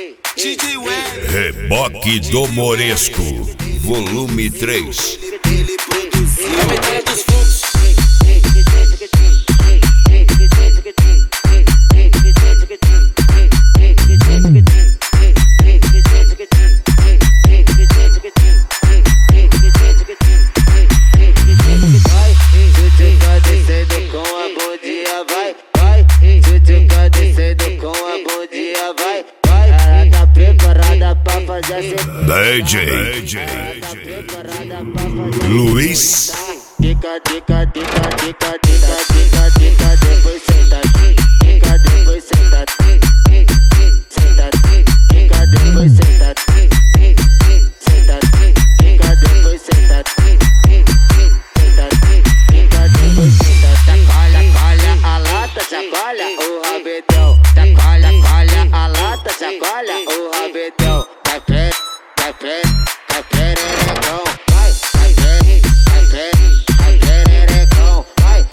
DJ Web. Reboque do Moresco, volume 3. Ele produziu a medalha dos fluxos. DJ Luiz. Dica, depois senta, dica, depois senta, senta, dica, depois senta, senta, dica, depois senta, senta, dica, depois senta. Chacoalha a lata, chacoalha o rabetão, chacoalha a lata, chacoalha o rabetão. Vai pererecão, vai pererecão, vai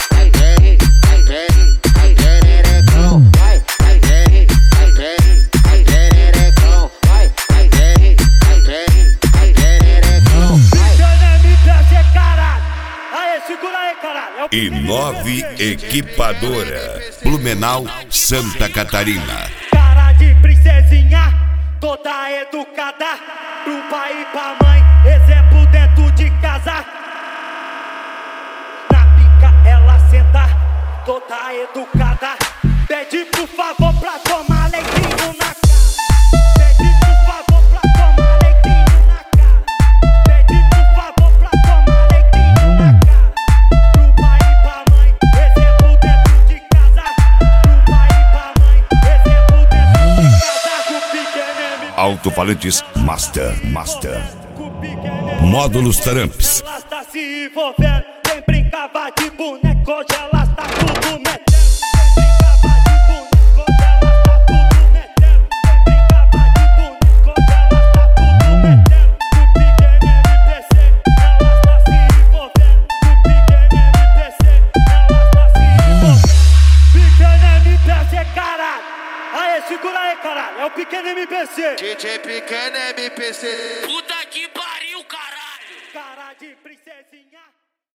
pererecão, vai pererecão, vai pererecão. MPC, caralho. Aê, segura aí, caralho. E 9 Equipadora, Blumenau, Santa Catarina. Cara de princesinha, toda educada, pro pai e pra mãe, exemplo dentro de casa. Na pica ela senta, toda educada, pede por favor pra tomar leitinho na cara. Pede por favor pra tomar leitinho na cara. Pede por favor pra tomar leitinho na cara. Pro pai e pra mãe, exemplo dentro de casa. Pro pai e pra mãe, exemplo dentro de casa. Com pequeno MP. Alto-falantes Master. Módulos Tramps. Ela está se envolvendo. Quem brincava de boneco, hoje ela está tudo metendo. Quem brincava de boneco, hoje ela está tudo metendo. Quem brincava de boneco, hoje ela está tudo metendo. No pequeno MPC, ela está se envolvendo. No pequeno MPC, ela está se envolvendo. Pequeno MPC, caralho. Aê, segura aí, caralho. É o pequeno MPC. DJ Pequeno MPC. Puta que pariu, caralho! Cara de princesa.